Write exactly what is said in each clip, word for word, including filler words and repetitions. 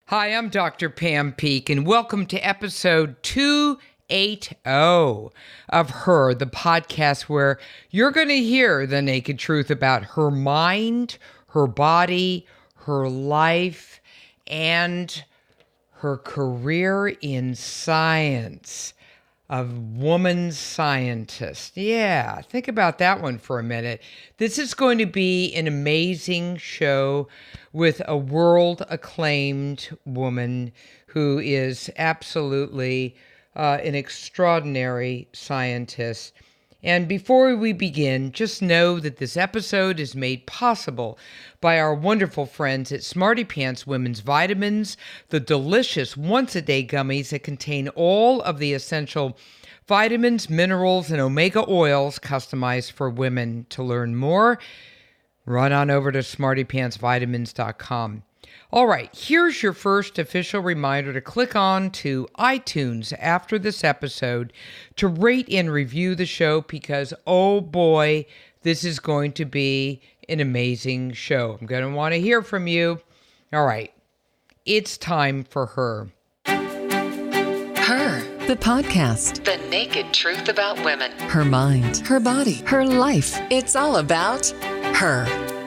Hi, I'm Doctor Pam Peeke, and welcome to episode two eighty of Her, the podcast where you're going to hear the naked truth about her mind, her body, her life, and her career in science. A woman scientist. Yeah, think about that one for a minute. This is going to be an amazing show with a world-acclaimed woman who is absolutely uh, an extraordinary scientist. And before we begin, just know that this episode is made possible by our wonderful friends at Smarty Pants Women's Vitamins, the delicious once-a-day gummies that contain all of the essential vitamins, minerals, and omega oils customized for women. To learn more, run on over to smarty pants vitamins dot com. All right, here's your first official reminder to click on to iTunes after this episode to rate and review the show because, oh boy, this is going to be an amazing show. I'm going to want to hear from you. All right, it's time for Her. Her, the podcast. The naked truth about women. Her mind, her body, her life. It's all about her.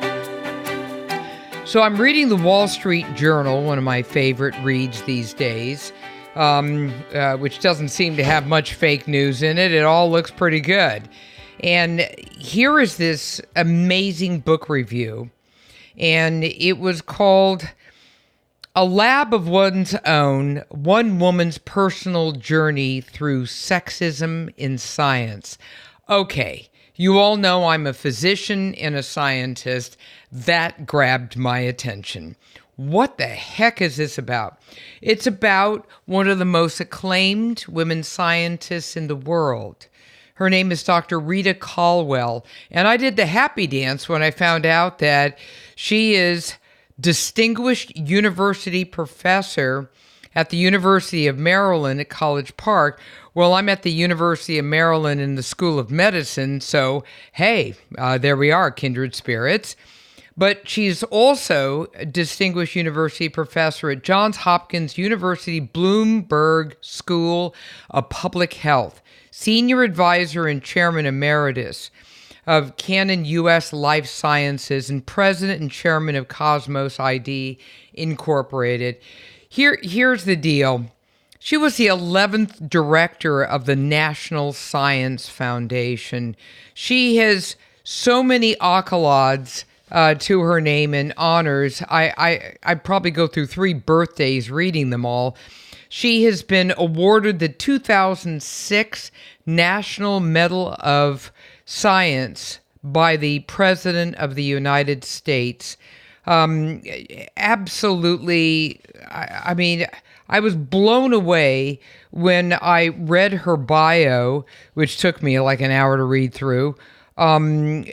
So I'm reading the Wall Street Journal, one of my favorite reads these days, um, uh, which doesn't seem to have much fake news in it. It all looks pretty good. And here is this amazing book review, and it was called A Lab of One's Own, One Woman's Personal Journey Through Sexism in Science. Okay, you all know I'm a physician and a scientist. That grabbed my attention. What the heck is this about? It's about one of the most acclaimed women scientists in the world. Her name is Doctor Rita Colwell, and I did the happy dance when I found out that she is Distinguished University Professor at the University of Maryland at College Park. Well, I'm at the University of Maryland in the School of Medicine, so hey, uh, there we are, kindred spirits. But she's also a Distinguished University Professor at Johns Hopkins University Bloomberg School of Public Health, Senior Advisor and Chairman Emeritus of Canon U S Life Sciences, and President and Chairman of Cosmos I D Incorporated. Here, here's the deal. She was the eleventh director of the National Science Foundation. She has so many accolades uh, to her name and honors. I, I, I'd probably go through three birthdays reading them all. She has been awarded the two thousand six National Medal of Science by the President of the United States. Um, absolutely, I, I mean, I was blown away when I read her bio, which took me like an hour to read through, um,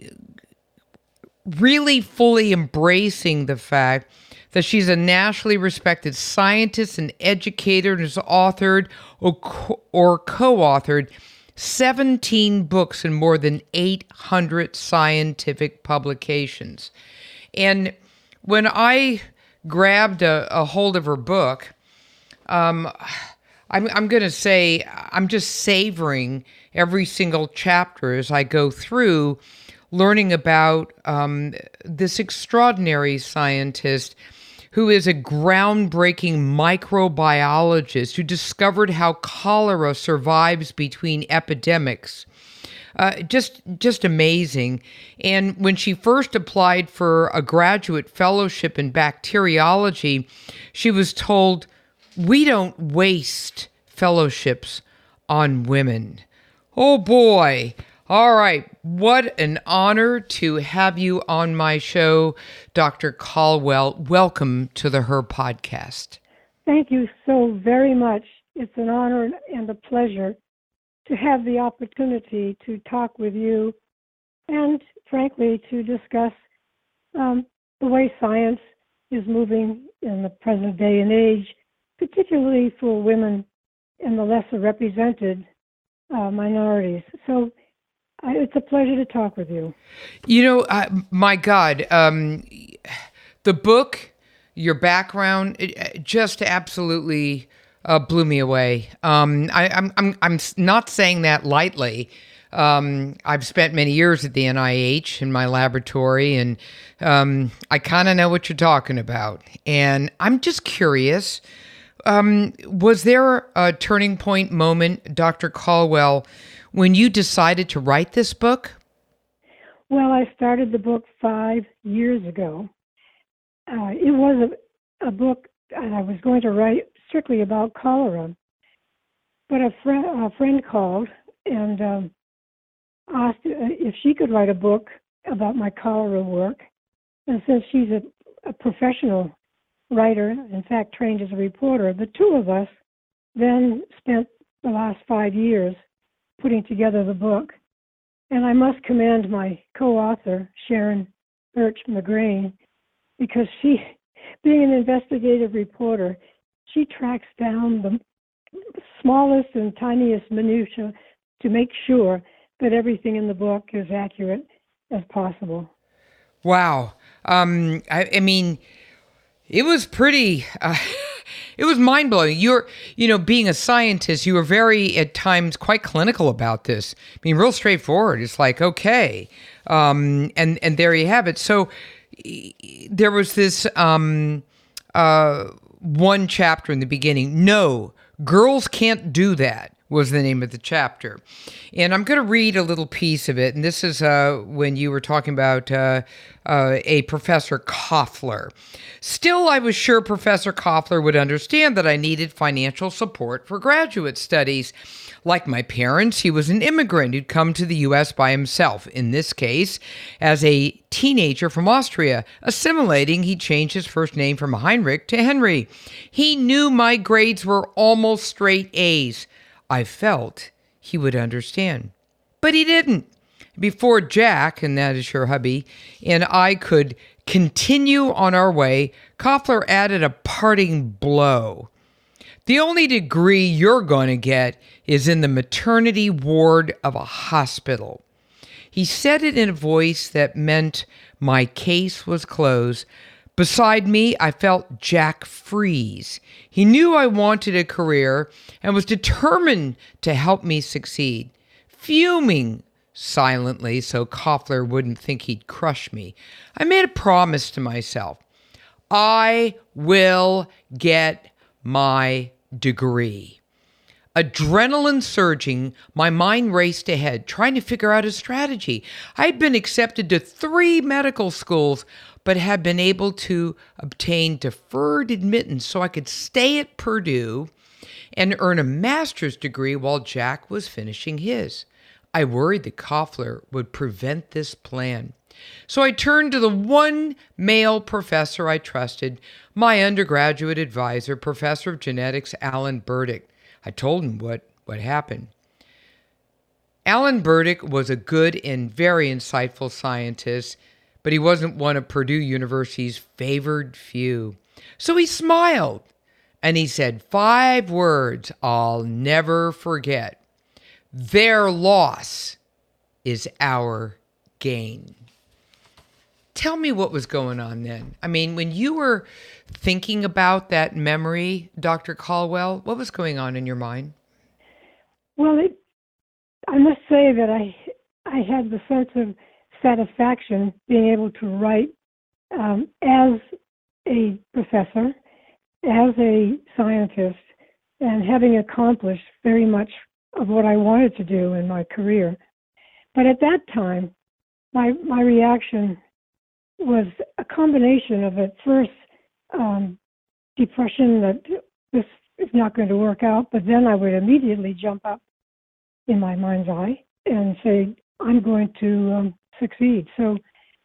really fully embracing the fact that she's a nationally respected scientist and educator and has authored or, co- or co-authored seventeen books and more than eight hundred scientific publications. And when I grabbed a, a hold of her book, um, I'm, I'm going to say I'm just savoring every single chapter as I go through, learning about um, this extraordinary scientist who is a groundbreaking microbiologist who discovered how cholera survives between epidemics. Uh, just, just amazing. And when she first applied for a graduate fellowship in bacteriology, she was told, "We don't waste fellowships on women." Oh boy. All right. What an honor to have you on my show, Doctor Colwell. Welcome to the Her podcast. Thank you so very much. It's an honor and a pleasure to have the opportunity to talk with you and, frankly, to discuss um, the way science is moving in the present day and age, particularly for women and the lesser represented uh, minorities. So I, it's a pleasure to talk with you. You know, uh, my God, um, the book your background, it just absolutely uh, blew me away. Um, I, I'm, I'm, I'm not saying that lightly. Um, I've spent many years at the N I H in my laboratory, and um, I kind of know what you're talking about. And I'm just curious, um, was there a turning point moment, Doctor Caldwell, when you decided to write this book? Well, I started the book five years ago. Uh, it was a, a book I was going to write strictly about cholera, but a, fr- a friend called and um, asked if she could write a book about my cholera work. And since she's a, a professional writer, in fact, trained as a reporter, the two of us then spent the last five years putting together the book. And I must commend my co-author, Sharon Birch McGrain, because she, being an investigative reporter, she tracks down the smallest and tiniest minutia to make sure that everything in the book is accurate as possible. Wow. Um, I, I mean, it was pretty, uh, it was mind-blowing. You're, you know, being a scientist, you were very, at times, quite clinical about this. I mean, real straightforward. It's like, okay. Um, and, and there you have it. So there was this um, uh, one chapter in the beginning, No, Girls Can't Do That, was the name of the chapter. And I'm going to read a little piece of it. And this is uh, when you were talking about uh, uh, a Professor Koffler. Still, I was sure Professor Koffler would understand that I needed financial support for graduate studies. Like my parents, he was an immigrant who'd come to the U S by himself. In this case, as a teenager from Austria. Assimilating, he changed his first name from Heinrich to Henry. He knew my grades were almost straight A's. I felt he would understand. But he didn't. Before Jack, and that is your hubby, and I could continue on our way, Koffler added a parting blow. The only degree you're going to get is in the maternity ward of a hospital. He said it in a voice that meant my case was closed. Beside me, I felt Jack freeze. He knew I wanted a career and was determined to help me succeed. Fuming silently so Koffler wouldn't think he'd crush me, I made a promise to myself. I will get my degree. Adrenaline surging, my mind raced ahead, trying to figure out a strategy. I had been accepted to three medical schools, but had been able to obtain deferred admittance so I could stay at Purdue and earn a master's degree while Jack was finishing his. I worried that Koffler would prevent this plan. So I turned to the one male professor I trusted, my undergraduate advisor, Professor of Genetics, Alan Burdick. I told him what, what happened. Alan Burdick was a good and very insightful scientist, but he wasn't one of Purdue University's favored few. So he smiled, and he said five words I'll never forget. Their loss is our gain. Tell me what was going on then. I mean, when you were thinking about that memory, Doctor Caldwell, what was going on in your mind? Well, it, I must say that I I had the sense of satisfaction being able to write um, as a professor, as a scientist, and having accomplished very much of what I wanted to do in my career. But at that time, my my reaction was a combination of, at first, um, depression that this is not going to work out, but then I would immediately jump up in my mind's eye and say, I'm going to um, succeed. So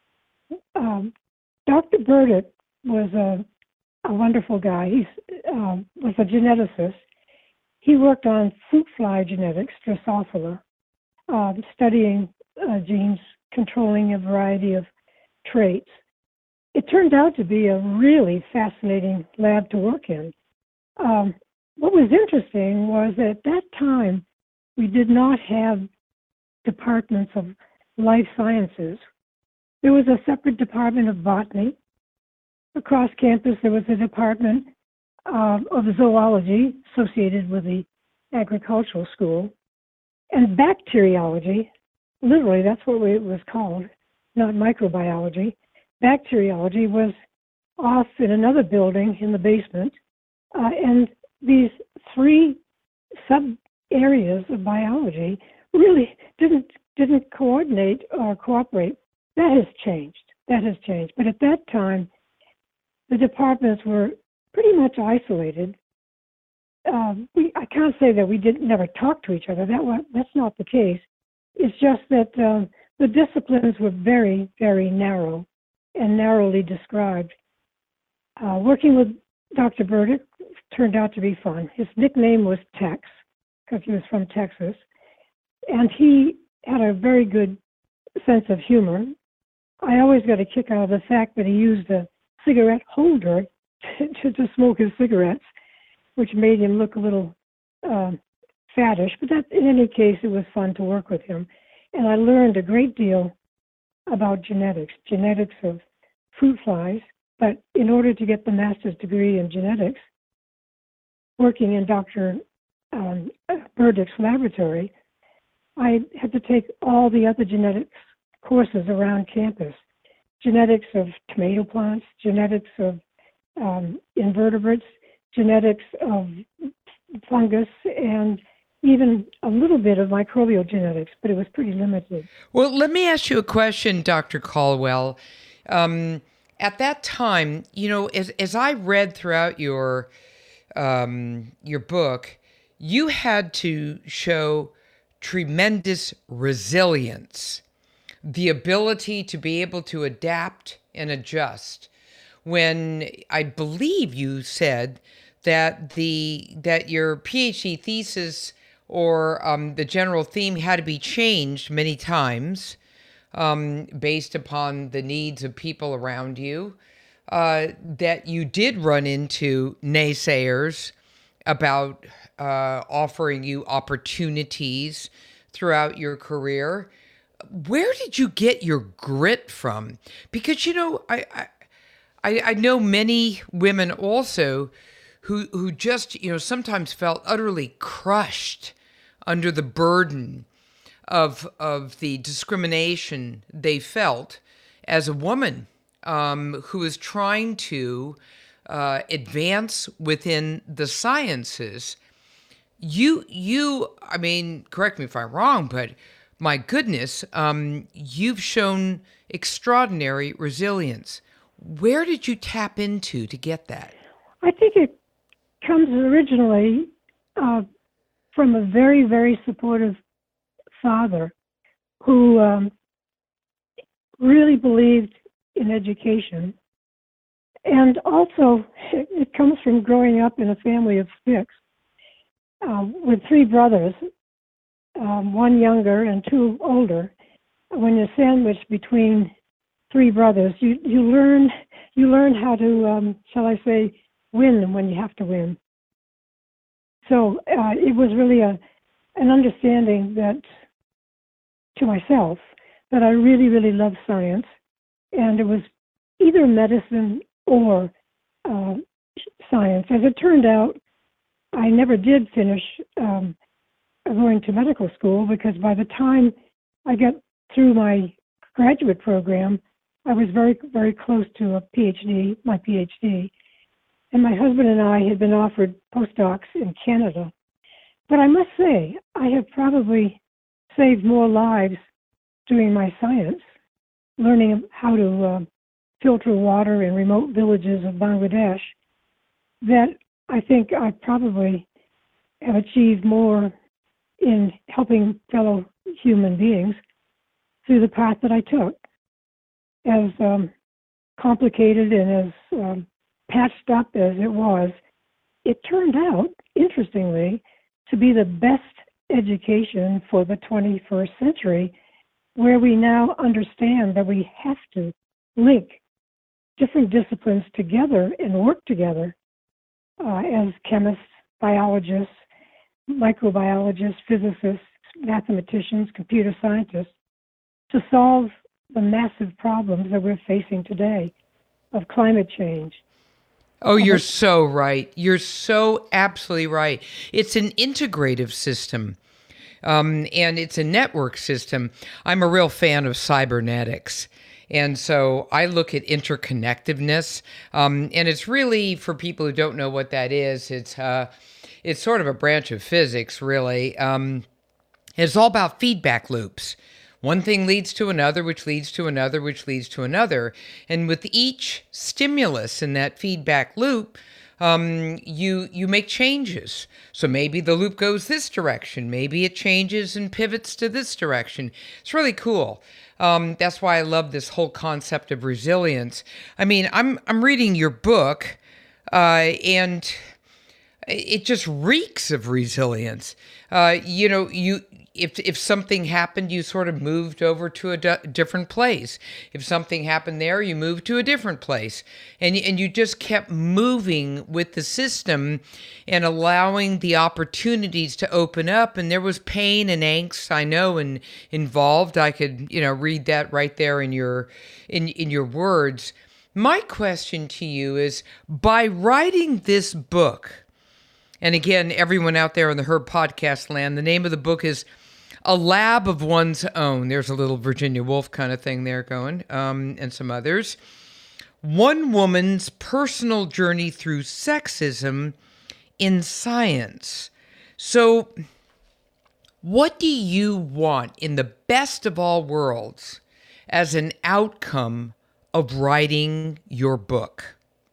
um, Doctor Burdick was a, a wonderful guy. He um, was a geneticist. He worked on fruit fly genetics, Drosophila, uh, studying uh, genes controlling a variety of traits. It turned out to be a really fascinating lab to work in. Um, what was interesting was that at that time, we did not have departments of life sciences. There was a separate department of botany, across campus, there was a department uh, of zoology associated with the agricultural school, and bacteriology, literally that's what it was called, not microbiology. Bacteriology was off in another building in the basement, uh, and these three sub areas of biology really didn't didn't coordinate or cooperate. That has changed. That has changed. But at that time, the departments were pretty much isolated. Um, we, I can't say that we didn't never talk to each other. That was, that's not the case. It's just that um, the disciplines were very, very narrow and narrowly described. Uh, working with Doctor Burdick turned out to be fun. His nickname was Tex, because he was from Texas. And he had a very good sense of humor. I always got a kick out of the fact that he used a cigarette holder to, to smoke his cigarettes, which made him look a little uh, faddish. But that, in any case, it was fun to work with him. And I learned a great deal about genetics, genetics of fruit flies. But in order to get the master's degree in genetics, working in Doctor Um, Burdick's laboratory, I had to take all the other genetics courses around campus. Genetics of tomato plants, genetics of um, invertebrates, genetics of fungus, and even a little bit of microbial genetics, but it was pretty limited. Well, let me ask you a question, Doctor Caldwell. Um, at that time, you know, as, as I read throughout your um, your book, you had to show tremendous resilience, the ability to be able to adapt and adjust. When I believe you said that the that your PhD thesis or um, the general theme had to be changed many times um, based upon the needs of people around you, uh, that you did run into naysayers about uh, offering you opportunities throughout your career. Where did you get your grit from? Because, you know, I I, I know many women also who who just, you know, sometimes felt utterly crushed under the burden of of the discrimination they felt as a woman um, who is trying to uh, advance within the sciences. You, you, I mean, correct me if I'm wrong, but my goodness, um, you've shown extraordinary resilience. Where did you tap into to get that? I think it comes originally uh, from a very, very supportive father who um, really believed in education. And also, it, it comes from growing up in a family of six uh, with three brothers, um, one younger and two older. When you're sandwiched between three brothers, you, you learn you learn how to, um, shall I say, win when you have to win. So uh, it was really a an understanding that, to myself, that I really, really loved science, and it was either medicine or uh, science. As it turned out, I never did finish um, going to medical school, because by the time I got through my graduate program, I was very, very close to a PhD, my PhD. And my husband and I had been offered postdocs in Canada. But I must say, I have probably saved more lives doing my science, learning how to uh, filter water in remote villages of Bangladesh, that I think I probably have achieved more in helping fellow human beings through the path that I took. As um, complicated and as um, patched up as it was, it turned out, interestingly, to be the best education for the twenty-first century, where we now understand that we have to link different disciplines together and work together uh, as chemists, biologists, microbiologists, physicists, mathematicians, computer scientists, to solve the massive problems that we're facing today. of climate change. Oh, you're so right. You're so absolutely right. It's an integrative system, um, and it's a network system. I'm a real fan of cybernetics. And so I look at interconnectedness, um, and it's really, for people who don't know what that is, it's uh, it's sort of a branch of physics, really. Um, it's all about feedback loops. One thing leads to another, which leads to another, which leads to another. And with each stimulus in that feedback loop, um, you you make changes. So maybe the loop goes this direction. Maybe it changes and pivots to this direction. It's really cool. Um, that's why I love this whole concept of resilience. I mean, I'm I'm reading your book, uh, and it just reeks of resilience. Uh, you know, you if if something happened, you sort of moved over to a d- different place. If something happened there, you moved to a different place, and and you just kept moving with the system and allowing the opportunities to open up. And there was pain and angst, I know, and involved. I could you know read that right there in your in in your words. My question to you is, by writing this book, and again, everyone out there in the Herb Podcast land, the name of the book is A Lab of One's Own. There's a little Virginia Woolf kind of thing there going, um, and some others. One Woman's Personal Journey Through Sexism in Science. So, what do you want in the best of all worlds as an outcome of writing your book?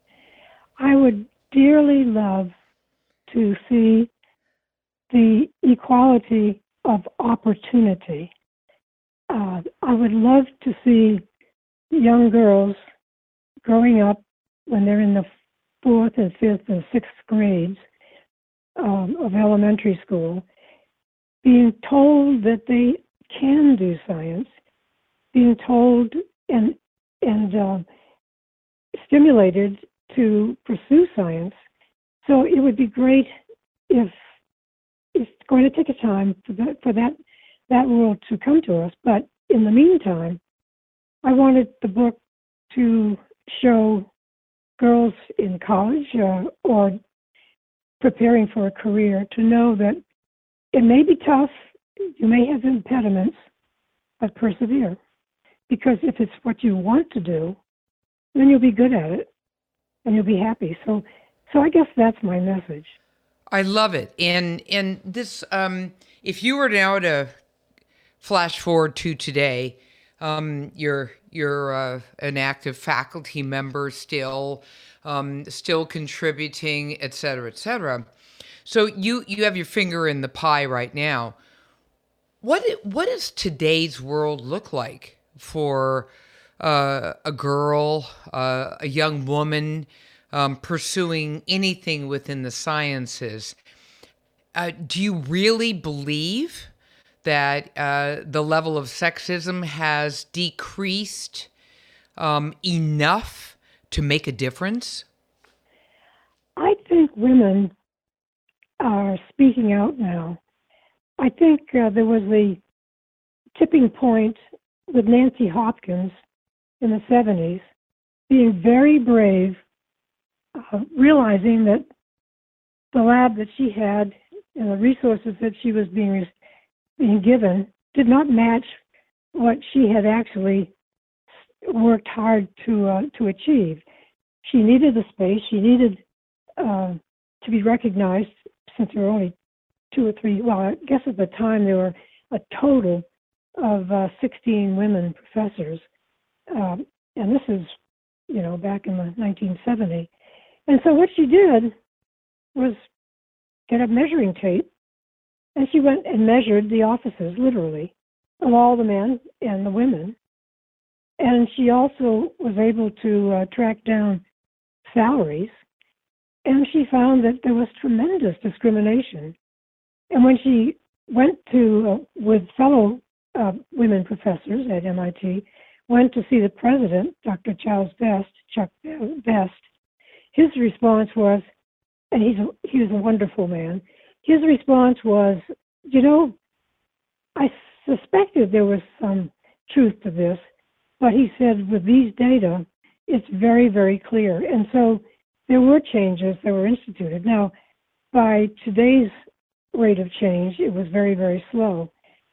I would dearly love to see the equality of opportunity. Uh, I would love to see young girls growing up when they're in the fourth and fifth and sixth grades um, of elementary school, being told that they can do science, being told and and uh, stimulated to pursue science. So it would be great if it's going to take a time for that, for that that world to come to us. But in the meantime, I wanted the book to show girls in college uh, or preparing for a career to know that it may be tough, you may have impediments, but persevere. Because if it's what you want to do, then you'll be good at it and you'll be happy. So So I guess that's my message. I love it. And and this, um, if you were now to flash forward to today, um, you're you're uh, an active faculty member still, um, still contributing, et cetera, et cetera. So you you have your finger in the pie right now. What what does today's world look like for uh, a girl, uh, a young woman? Um, pursuing anything within the sciences. Uh, do you really believe that uh, the level of sexism has decreased um, enough to make a difference? I think women are speaking out now. I think uh, there was a tipping point with Nancy Hopkins in the seventies, being very brave, Uh, realizing that the lab that she had and the resources that she was being being given did not match what she had actually worked hard to uh, to achieve. She needed the space. She needed uh, to be recognized, since there were only two or three. Well, I guess at the time there were a total of uh, sixteen women professors, um, and this is, you know, back in the nineteen seventies. And so what she did was get a measuring tape, and she went and measured the offices, literally, of all the men and the women. And she also was able to uh, track down salaries, and she found that there was tremendous discrimination. And when she went to, uh, with fellow uh, women professors at M I T, went to see the president, Doctor Charles Best, Chuck Best, his response was, and he's a, he was a wonderful man, his response was, you know, I suspected there was some truth to this, but he said, with these data, it's very, very clear. And so there were changes that were instituted. Now, by today's rate of change, it was very, very slow.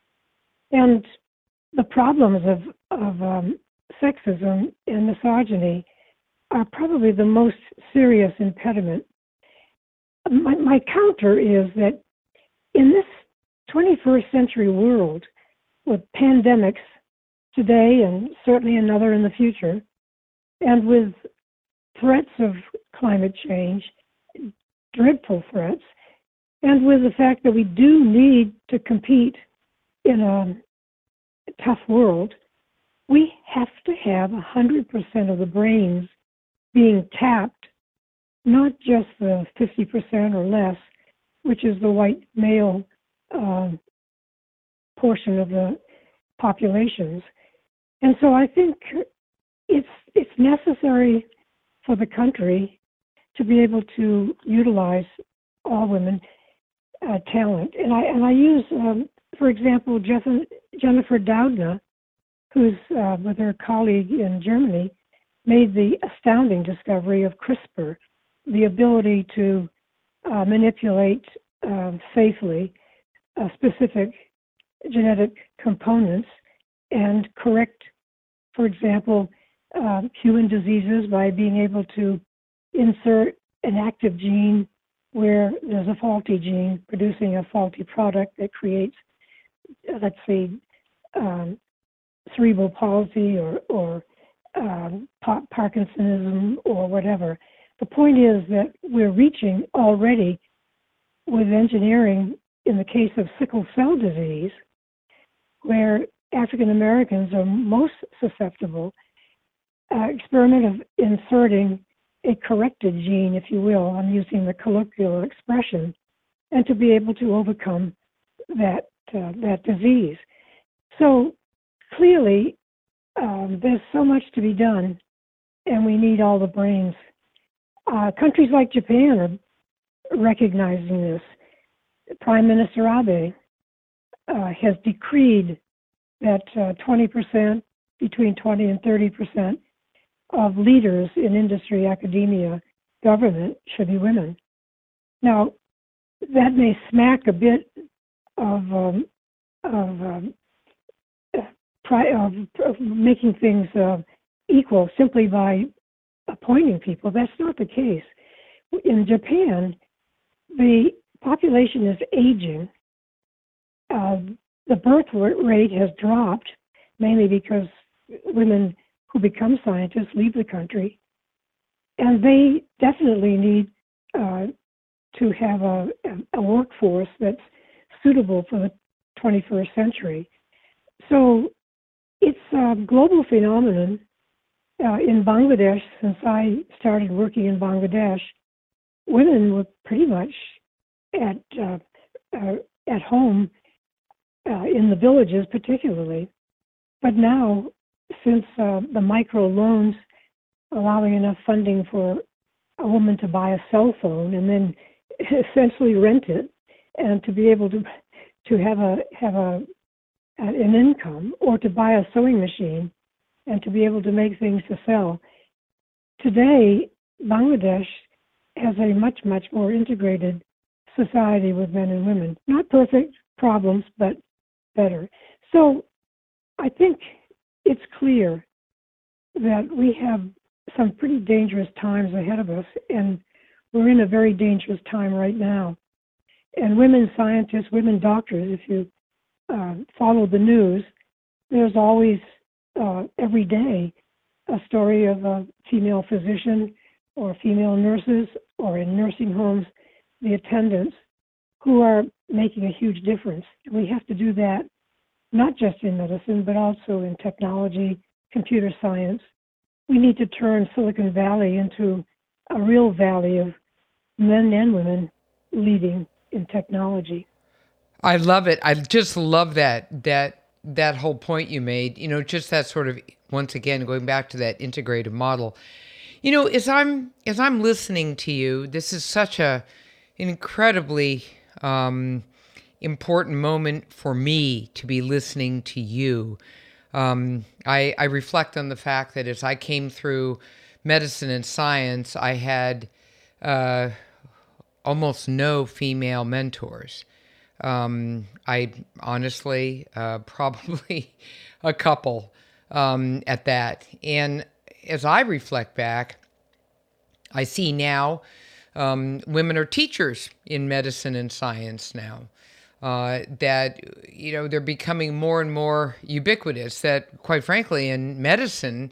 And the problems of, of um, sexism and misogyny are probably the most serious impediment. My, my counter is that in this twenty-first century world, with pandemics today and certainly another in the future, and with threats of climate change, dreadful threats, and with the fact that we do need to compete in a tough world, we have to have one hundred percent of the brains being tapped, not just the fifty percent or less, which is the white male uh, portion of the populations. And so I think it's it's necessary for the country to be able to utilize all women uh, talent. And I and I use, um, for example, Jeff, Jennifer Doudna, who's uh, with her colleague in Germany, made the astounding discovery of CRISPR, the ability to uh, manipulate uh, safely uh, specific genetic components and correct, for example, uh, human diseases by being able to insert an active gene where there's a faulty gene producing a faulty product that creates, let's say, um, cerebral palsy or, or um, Parkinsonism or whatever. The point is that we're reaching already with engineering in the case of sickle cell disease, where African Americans are most susceptible, uh, experiment of inserting a corrected gene, if you will, I'm using the colloquial expression, and to be able to overcome that uh, that disease. So clearly, um, there's so much to be done, and we need all the brains. Uh, countries like Japan are recognizing this. Prime Minister Abe uh, has decreed that uh, twenty percent, between twenty and thirty percent of leaders in industry, academia, government should be women. Now, that may smack a bit of um, of, um, of, of making things uh, equal simply by appointing people. That's not the case. In Japan, the population is aging. Uh, the birth rate has dropped, mainly because women who become scientists leave the country, and they definitely need uh, to have a, a workforce that's suitable for the twenty-first century. So it's a global phenomenon. Uh, in Bangladesh, since I started working in Bangladesh, women were pretty much at uh, uh, at home uh, in the villages, particularly. But now, since uh, the micro loans allowing enough funding for a woman to buy a cell phone and then essentially rent it, and to be able to to have a have a an income, or to buy a sewing machine and to be able to make things to sell. Today, Bangladesh has a much, much more integrated society with men and women. Not perfect problems, but better. So I think it's clear that we have some pretty dangerous times ahead of us, and we're in a very dangerous time right now. And women scientists, women doctors, if you uh, follow the news, there's always Uh, every day a story of a female physician or female nurses, or in nursing homes, the attendants, who are making a huge difference. We have to do that not just in medicine, but also in technology, computer science. We need to turn Silicon Valley into a real valley of men and women leading in technology. I love it. I just love that, that that whole point you made, you know, just that sort of, once again, going back to that integrative model. You know, as I'm as I'm listening to you, this is such a incredibly um, important moment for me to be listening to you. Um, I, I reflect on the fact that as I came through medicine and science, I had uh, almost no female mentors. Um, I honestly, uh, probably a couple um, at that. And as I reflect back, I see now um, women are teachers in medicine and science now. Uh, that, you know, they're becoming more and more ubiquitous, that quite frankly in medicine,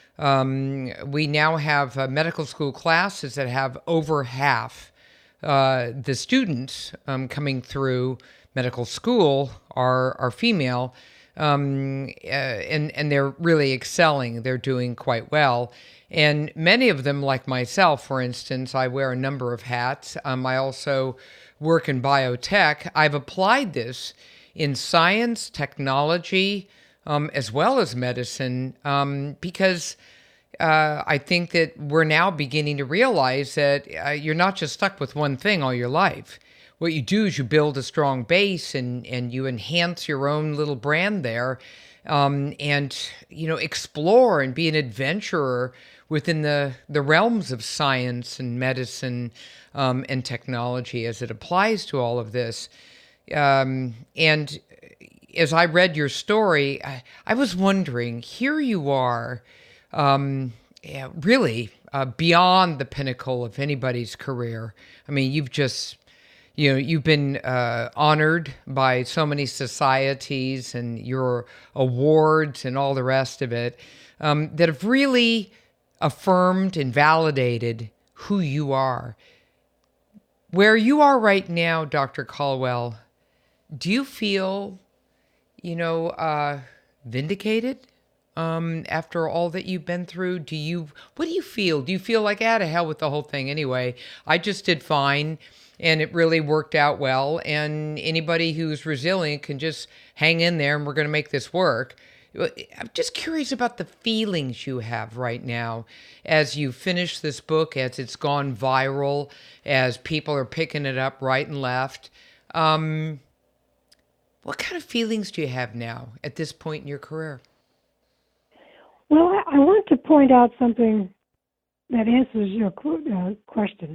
um, we now have uh, medical school classes that have over half uh, the students um, coming through medical school are, are female, um, uh, and, and they're really excelling. They're doing quite well. And many of them, like myself, for instance, I wear a number of hats. Um, I also work in biotech. I've applied this in science, technology, um, as well as medicine, um, because uh, I think that we're now beginning to realize that uh, you're not just stuck with one thing all your life. What you do is you build a strong base and, and you enhance your own little brand there, um, and, you know, explore and be an adventurer within the, the realms of science and medicine um, and technology as it applies to all of this. Um, and as I read your story, I, I was wondering, here you are, um, yeah, really uh, beyond the pinnacle of anybody's career. I mean, you've just, you know, you've been uh, honored by so many societies and your awards and all the rest of it um, that have really affirmed and validated who you are. Where you are right now, Doctor Caldwell, do you feel, you know, uh, vindicated um, after all that you've been through? Do you, what do you feel? Do you feel like, ah, to hell with the whole thing anyway? I just did fine and it really worked out well. And anybody who's resilient can just hang in there and we're going to make this work. I'm just curious about the feelings you have right now as you finish this book, as it's gone viral, as people are picking it up right and left. Um, what kind of feelings do you have now at this point in your career? Well, I, I want to point out something that answers your uh, question.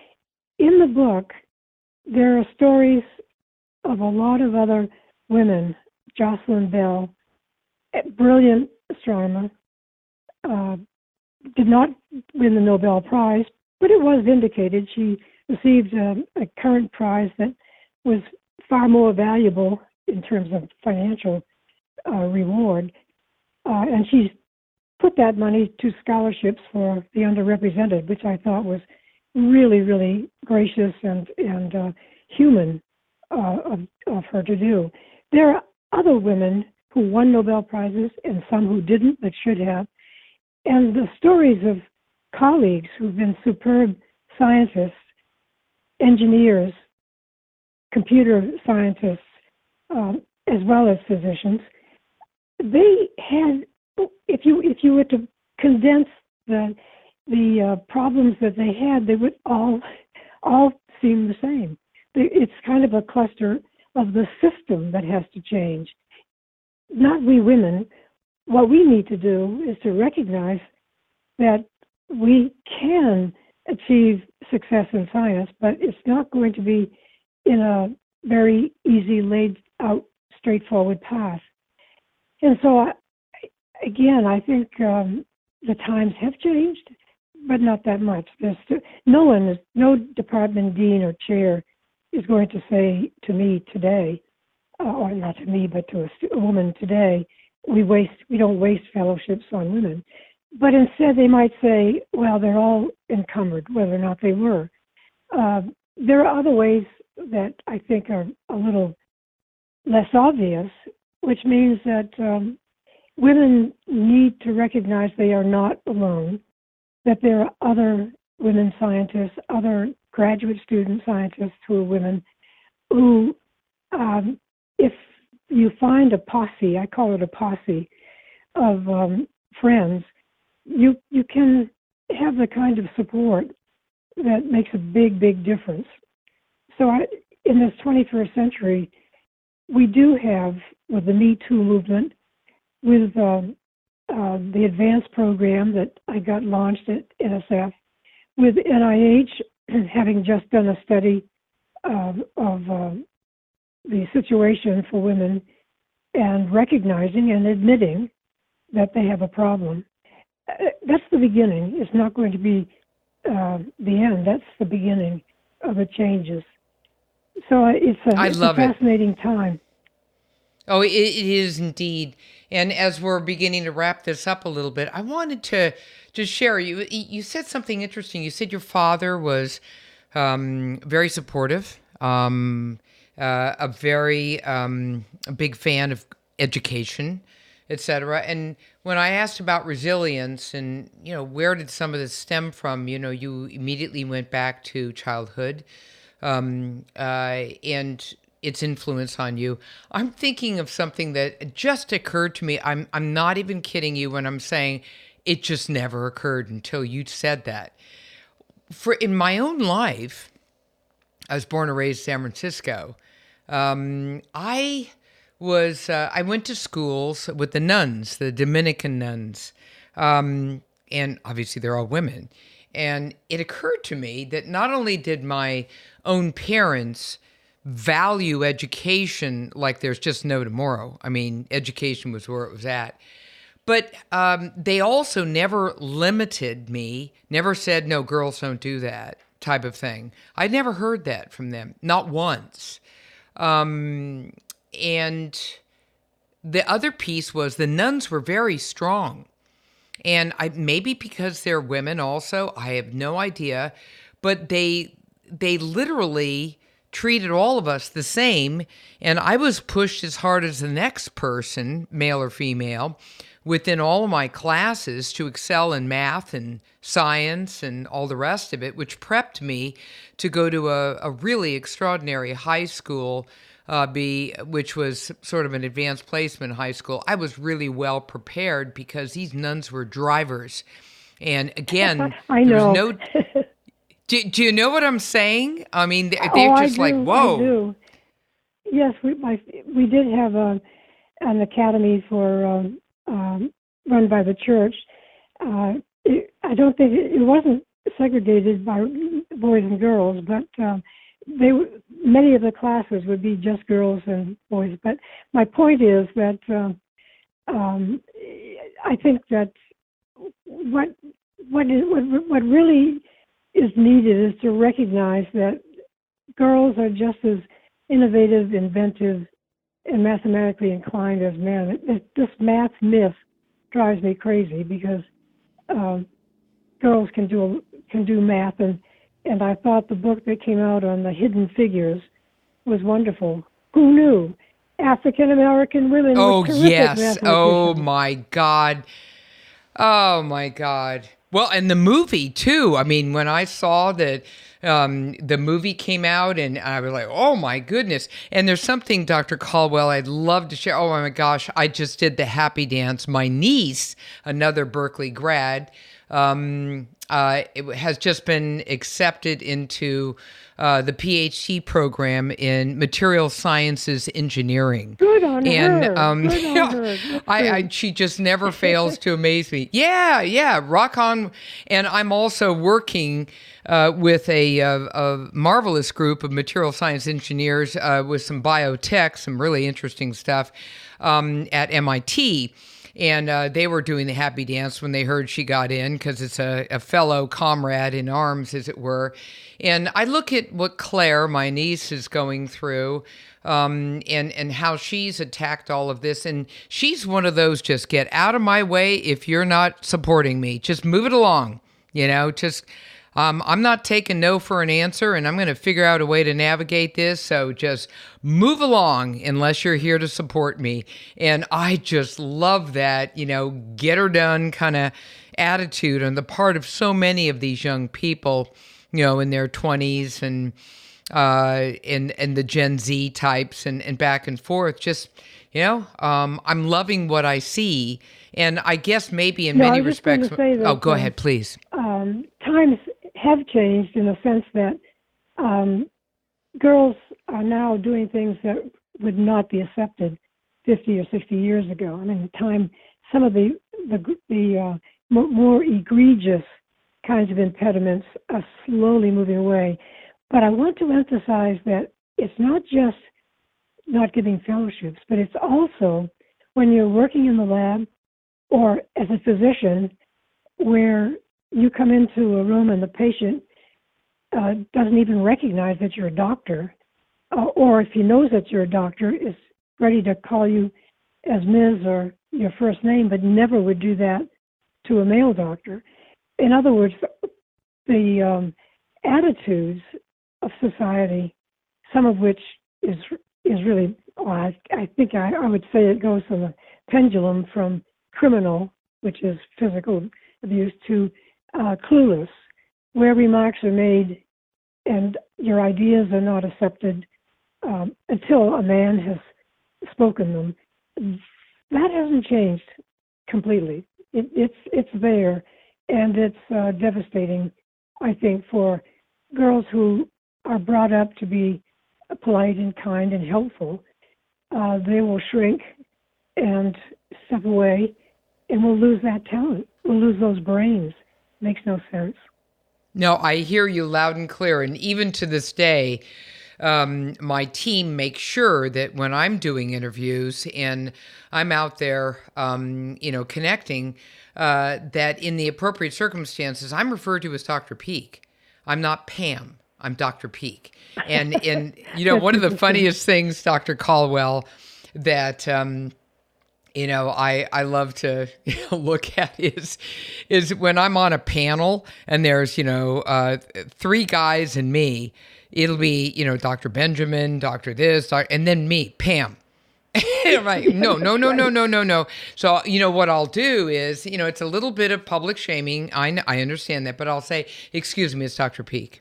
In the book, there are stories of a lot of other women, Jocelyn Bell, a brilliant astronomer, uh, did not win the Nobel Prize, but it was vindicated. She received a, a current prize that was far more valuable in terms of financial uh, reward, uh, and she's put that money to scholarships for the underrepresented, which I thought was really, really gracious and and uh, human uh, of, of her to do. There are other women who won Nobel Prizes and some who didn't but should have. And the stories of colleagues who've been superb scientists, engineers, computer scientists, um, as well as physicians, they had, if you if you were to condense the the uh, problems that they had, they would all all seem the same. It's kind of a cluster of the system that has to change. Not we women. What we need to do is to recognize that we can achieve success in science, but it's not going to be in a very easy, laid out, straightforward path. And so, I, again, I think um, the times have changed, but not that much. There's still, no one, is, no department dean or chair is going to say to me today, Uh, or not to me, but to a, a woman today, we waste, we don't waste fellowships on women. But instead they might say, well, they're all encumbered, whether or not they were. Uh, there are other ways that I think are a little less obvious, which means that um, women need to recognize they are not alone, that there are other women scientists, other graduate student scientists who are women, who um, if you find a posse, I call it a posse, of um, friends, you you can have the kind of support that makes a big, big difference. So I, in this twenty-first century, we do have, with the Me Too movement, with um, uh, the advanced program that I got launched at N S F, with N I H having just done a study of, of uh, the situation for women and recognizing and admitting that they have a problem. Uh, That's the beginning. It's not going to be uh, the end. That's the beginning of the changes. So uh, it's a, I it's love a it. fascinating time. Oh, it, it is indeed. And as we're beginning to wrap this up a little bit, I wanted to just share. You you said something interesting. You said your father was um, very supportive, um, uh, a very um, a big fan of education, et cetera. And when I asked about resilience and, you know, where did some of this stem from, you know, you immediately went back to childhood um, uh, and its influence on you. I'm thinking of something that just occurred to me. I'm I'm not even kidding you when I'm saying it just never occurred until you said that. For in my own life, I was born and raised in San Francisco. Um, I was uh, I went to schools with the nuns, the Dominican nuns, um, and obviously they're all women. And it occurred to me that not only did my own parents value education like there's just no tomorrow. I mean, education was where it was at. But um, they also never limited me, never said, no, girls don't do that type of thing. I never heard that from them, not once. Um, and the other piece was the nuns were very strong. And I maybe because they're women also, I have no idea, but they they literally treated all of us the same. And I was pushed as hard as the next person, male or female, within all of my classes to excel in math and science and all the rest of it, which prepped me to go to a, a really extraordinary high school, uh, be which was sort of an advanced placement high school. I was really well prepared because these nuns were drivers. And again, I there know. was no... Do, do you know what I'm saying? I mean, they're Oh, just I like, do, whoa. I do. Yes, we my, we did have a, an academy for um, um, run by the church. Uh, it, I don't think it, it wasn't segregated by boys and girls, but um, they many of the classes would be just girls and boys. But my point is that um, um, I think that what what is what, what really is needed is to recognize that girls are just as innovative, inventive, and mathematically inclined as men. It, it, this math myth drives me crazy because um, girls can do can do math, and and I thought the book that came out on the hidden figures was wonderful. Who knew? African American women Oh, were terrific yes. mathematicians. Oh, my God. Oh, my God. Well, and the movie, too. I mean, when I saw that um, the movie came out, and I was like, oh, my goodness. And there's something, Doctor Caldwell, I'd love to share. Oh, my gosh. I just did the happy dance. My niece, another Berkeley grad, um, uh, it has just been accepted into uh, the PhD program in material sciences engineering. Good on and, her. Um, Good on yeah, her. I, I, she just never fails to amaze me. Yeah, yeah, rock on. And I'm also working uh, with a, a, a marvelous group of material science engineers uh, with some biotech, some really interesting stuff um, at M I T. And uh, they were doing the happy dance when they heard she got in because it's a, a fellow comrade in arms, as it were. And I look at what Claire, my niece, is going through um, and, and how she's attacked all of this. And she's one of those, just get out of my way if you're not supporting me. Just move it along, you know, just... Um, I'm not taking no for an answer, and I'm going to figure out a way to navigate this. So just move along unless you're here to support me. And I just love that, you know, get her done kind of attitude on the part of so many of these young people, you know, in their twenties and uh, and and the Gen Z types and, and back and forth. Just, you know, um, I'm loving what I see. And I guess maybe in no, many I was just going respects. to say that, oh, go um, ahead, please. Um, times have changed in the sense that um, girls are now doing things that would not be accepted fifty or sixty years ago. I mean, time some of the the, the uh, more egregious kinds of impediments are slowly moving away. But I want to emphasize that it's not just not giving fellowships, but it's also when you're working in the lab or as a physician where you come into a room and the patient uh, doesn't even recognize that you're a doctor, uh, or if he knows that you're a doctor, is ready to call you as Miz or your first name, but never would do that to a male doctor. In other words, the um, attitudes of society, some of which is is really, oh, I, I think I, I would say it goes from a pendulum from criminal, which is physical abuse, to uh, clueless, where remarks are made and your ideas are not accepted um, until a man has spoken them. That hasn't changed completely. It, it's it's there, and it's uh, devastating, I think, for girls who are brought up to be polite and kind and helpful. Uh, they will shrink and step away, and we'll lose that talent. We'll lose those brains. Makes no sense. No, I hear you loud and clear, and even to this day, Um, my team makes sure that when I'm doing interviews and I'm out there, um, you know, connecting, uh, that in the appropriate circumstances, I'm referred to as Doctor Peak. I'm not Pam. I'm Doctor Peak. And, and you know, one of the funniest things, Doctor Caldwell, that, um, you know, I, I love to look at is, is when I'm on a panel and there's, you know, uh, three guys and me. It'll be, you know, Doctor Benjamin, Doctor this, doc, and then me, Pam. I'm like, no, no, no, no, no, no, no. So, you know, what I'll do is, you know, it's a little bit of public shaming. I, I understand that, but I'll say, excuse me, it's Doctor Peak.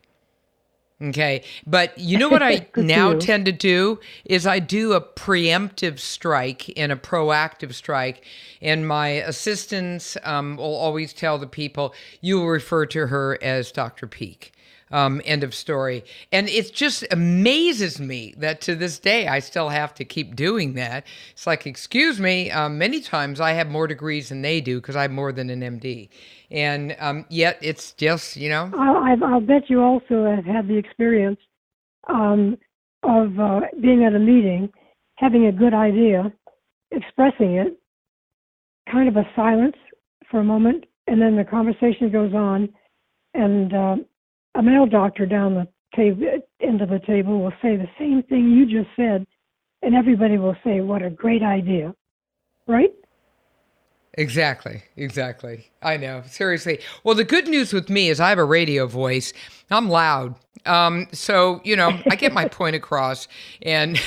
Okay. But you know what I now tend to do is I do a preemptive strike and a proactive strike. And my assistants um, will always tell the people, you will refer to her as Doctor Peak. Um, end of story. And it just amazes me that to this day, I still have to keep doing that. It's like, excuse me, um, many times I have more degrees than they do because I have more than an M D. And um, yet it's just, you know. I'll, I'll bet you also have had the experience um, of uh, being at a meeting, having a good idea, expressing it, kind of a silence for a moment, and then the conversation goes on, and uh, a male doctor down the table, end of the table will say the same thing you just said, and everybody will say, what a great idea, right? Exactly, exactly. I know, seriously. Well, the good news with me is I have a radio voice. I'm loud. Um, so, you know, I get my point across, and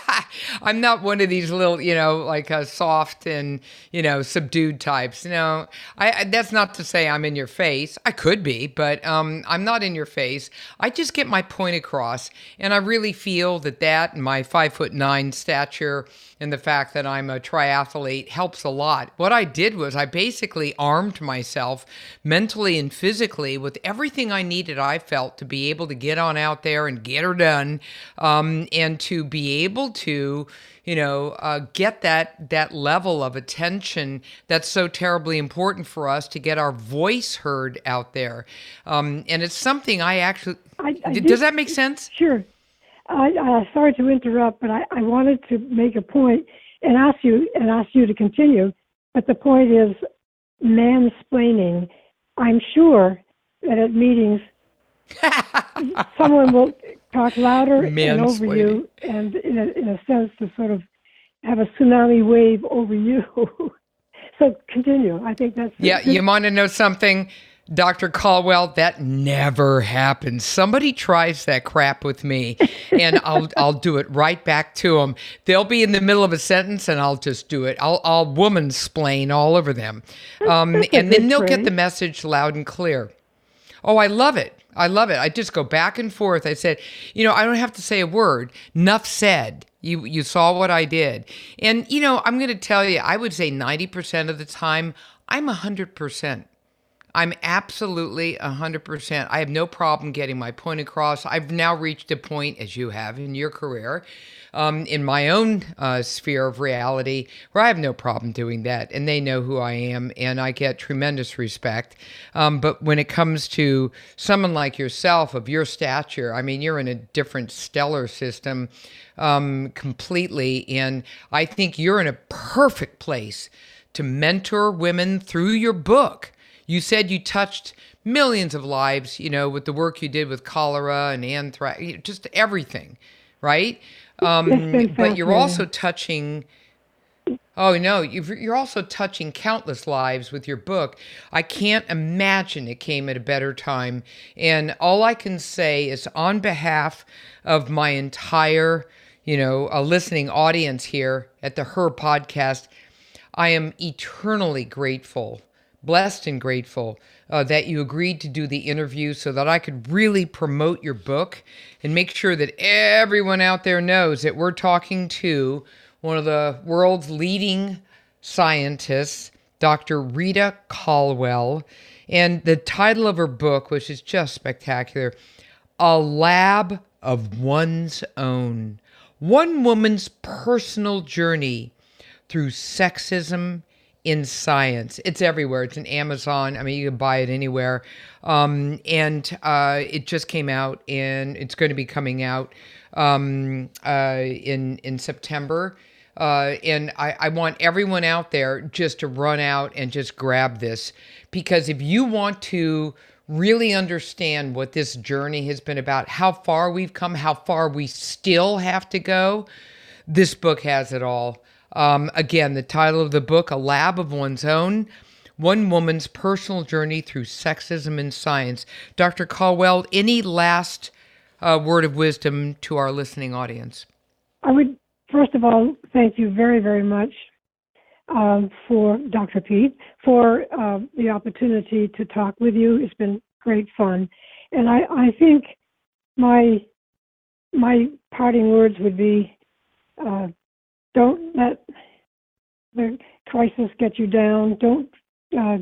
I'm not one of these little, you know, like uh, soft and, you know, subdued types. You know, I, I, that's not to say I'm in your face. I could be, but um, I'm not in your face. I just get my point across, and I really feel that that and my five foot nine stature and the fact that I'm a triathlete helps a lot. What I did was I basically armed myself mentally and physically with everything I needed, I felt, to be able to get on out there and get her done, um, and to be able to, you know, uh, get that that level of attention that's so terribly important for us to get our voice heard out there. Um, and it's something I actually, I, I does did, that make sense? Sure. I, uh, sorry to interrupt, but I, I wanted to make a point and ask you and ask you to continue. But the point is mansplaining. I'm sure that at meetings, someone will talk louder and over you, and in a, in a sense to sort of have a tsunami wave over you. So continue. I think that's yeah. Good. You want to know something, Doctor Caldwell? That never happens. Somebody tries that crap with me, and I'll I'll do it right back to them. They'll be in the middle of a sentence, and I'll just do it. I'll I'll woman-splain all over them, um, and then they'll get the message loud and clear. Oh, I love it. I love it. I just go back and forth. I said, you know, I don't have to say a word. Enough said. You you saw what I did. And, you know, I'm going to tell you, I would say ninety percent of the time, I'm one hundred percent. I'm absolutely one hundred percent. I have no problem getting my point across. I've now reached a point, as you have in your career, um, in my own uh, sphere of reality, where I have no problem doing that. And they know who I am, and I get tremendous respect. Um, but when it comes to someone like yourself, of your stature, I mean, you're in a different stellar system um, completely. And I think you're in a perfect place to mentor women through your book. You said you touched millions of lives, you know, with the work you did with cholera and anthrax, just everything, right? Um, but you're also touching, oh no, you've, you're also touching countless lives with your book. I can't imagine it came at a better time. And all I can say is, on behalf of my entire, you know, a listening audience here at the Her Podcast, I am eternally grateful, blessed and grateful uh, that you agreed to do the interview so that I could really promote your book and make sure that everyone out there knows that we're talking to one of the world's leading scientists, Doctor Rita Colwell. And the title of her book, which is just spectacular, A Lab of One's Own. One woman's personal journey through sexism in science. It's everywhere. It's in Amazon. I mean, you can buy it anywhere. Um, and uh, it just came out, and it's going to be coming out um, uh, in in September. Uh, and I, I want everyone out there just to run out and just grab this, because if you want to really understand what this journey has been about, how far we've come, how far we still have to go, this book has it all. Um, again, the title of the book, A Lab of One's Own, One Woman's Personal Journey Through Sexism in Science. Doctor Colwell, any last uh, word of wisdom to our listening audience? I would, first of all, thank you very, very much um, for Doctor Pete, for uh, the opportunity to talk with you. It's been great fun. And I, I think my, my parting words would be, uh, don't let the crisis get you down. Don't uh,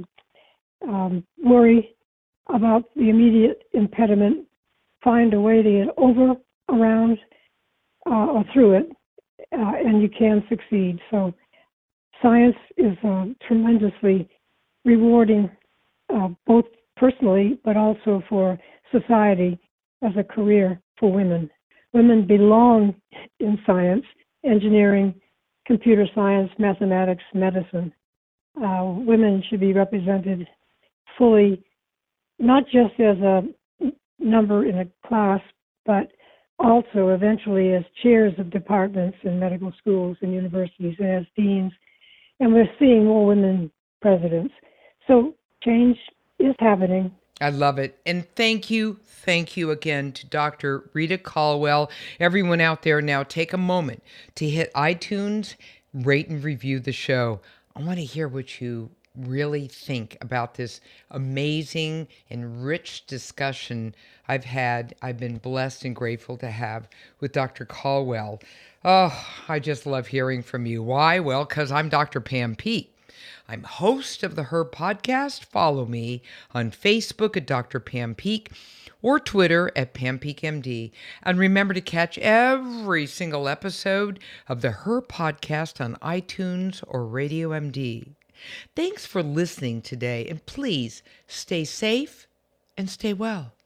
um, worry about the immediate impediment. Find a way to get over, around, uh, or through it, uh, and you can succeed. So science is uh, tremendously rewarding, uh, both personally, but also for society as a career for women. Women belong in science, engineering, computer science, mathematics, medicine. Uh, women should be represented fully, not just as a number in a class, but also eventually as chairs of departments in medical schools and universities and as deans. And we're seeing more women presidents. So change is happening. I love it. And thank you, thank you again to Doctor Rita Colwell. Everyone out there, now take a moment to hit iTunes, rate and review the show. I want to hear what you really think about this amazing and rich discussion I've had. I've been blessed and grateful to have with Doctor Colwell. Oh, I just love hearing from you. Why? Well, because I'm Doctor Pam Peeke. I'm host of the Her Podcast. Follow me on Facebook at Doctor Pam Peeke or Twitter at Pam Peeke M D. And remember to catch every single episode of the Her Podcast on iTunes or Radio M D. Thanks for listening today, and please stay safe and stay well.